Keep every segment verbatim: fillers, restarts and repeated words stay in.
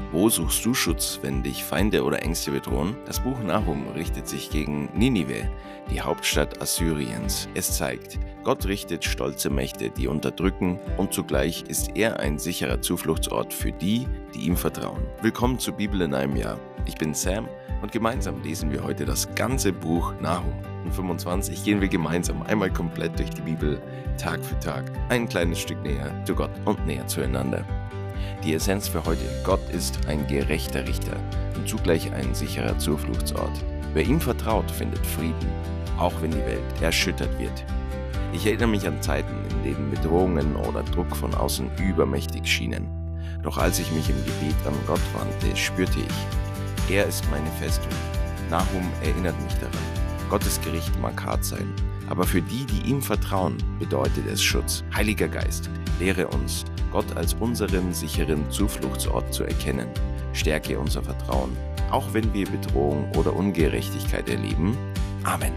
Wo suchst du Schutz, wenn dich Feinde oder Ängste bedrohen? Das Buch Nahum richtet sich gegen Ninive, die Hauptstadt Assyriens. Es zeigt, Gott richtet stolze Mächte, die unterdrücken, und zugleich ist er ein sicherer Zufluchtsort für die, die ihm vertrauen. Willkommen zur Bibel in einem Jahr. Ich bin Sam und gemeinsam lesen wir heute das ganze Buch Nahum. In fünfundzwanzig gehen wir gemeinsam einmal komplett durch die Bibel, Tag für Tag, ein kleines Stück näher zu Gott und näher zueinander. Die Essenz für heute: Gott ist ein gerechter Richter und zugleich ein sicherer Zufluchtsort. Wer ihm vertraut, findet Frieden, auch wenn die Welt erschüttert wird. Ich erinnere mich an Zeiten, in denen Bedrohungen oder Druck von außen übermächtig schienen. Doch als ich mich im Gebet an Gott wandte, spürte ich, er ist meine Festung. Nahum erinnert mich daran. Gottes Gericht mag hart sein, aber für die, die ihm vertrauen, bedeutet es Schutz. Heiliger Geist, lehre uns, Gott als unseren sicheren Zufluchtsort zu erkennen. Stärke unser Vertrauen, auch wenn wir Bedrohung oder Ungerechtigkeit erleben. Amen.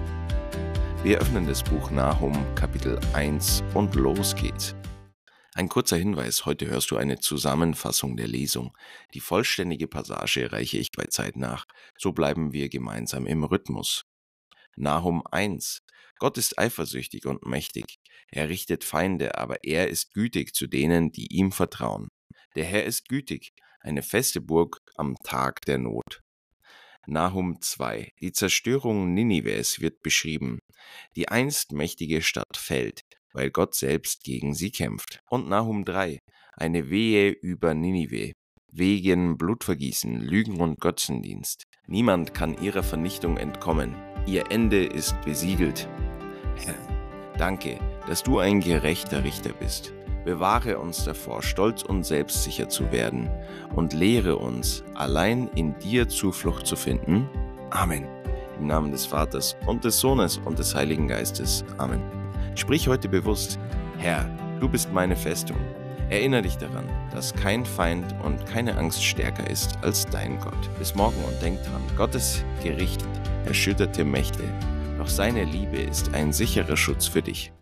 Wir öffnen das Buch Nahum, Kapitel eins, und los geht's. Ein kurzer Hinweis: Heute hörst du eine Zusammenfassung der Lesung. Die vollständige Passage reiche ich bei Zeit nach. So bleiben wir gemeinsam im Rhythmus. Nahum eins. Gott ist eifersüchtig und mächtig. Er richtet Feinde, aber er ist gütig zu denen, die ihm vertrauen. Der Herr ist gütig, eine feste Burg am Tag der Not. Nahum zwei. Die Zerstörung Ninives wird beschrieben. Die einst mächtige Stadt fällt, weil Gott selbst gegen sie kämpft. Und Nahum drei. Eine Wehe über Ninive. Wegen Blutvergießen, Lügen und Götzendienst. Niemand kann ihrer Vernichtung entkommen. Ihr Ende ist besiegelt. Herr, danke, dass du ein gerechter Richter bist. Bewahre uns davor, stolz und selbstsicher zu werden, und lehre uns, allein in dir Zuflucht zu finden. Amen. Im Namen des Vaters und des Sohnes und des Heiligen Geistes. Amen. Sprich heute bewusst: Herr, du bist meine Festung. Erinnere dich daran, dass kein Feind und keine Angst stärker ist als dein Gott. Bis morgen und denk dran: Gottes Gericht erschütterte Mächte, doch seine Liebe ist ein sicherer Schutz für dich.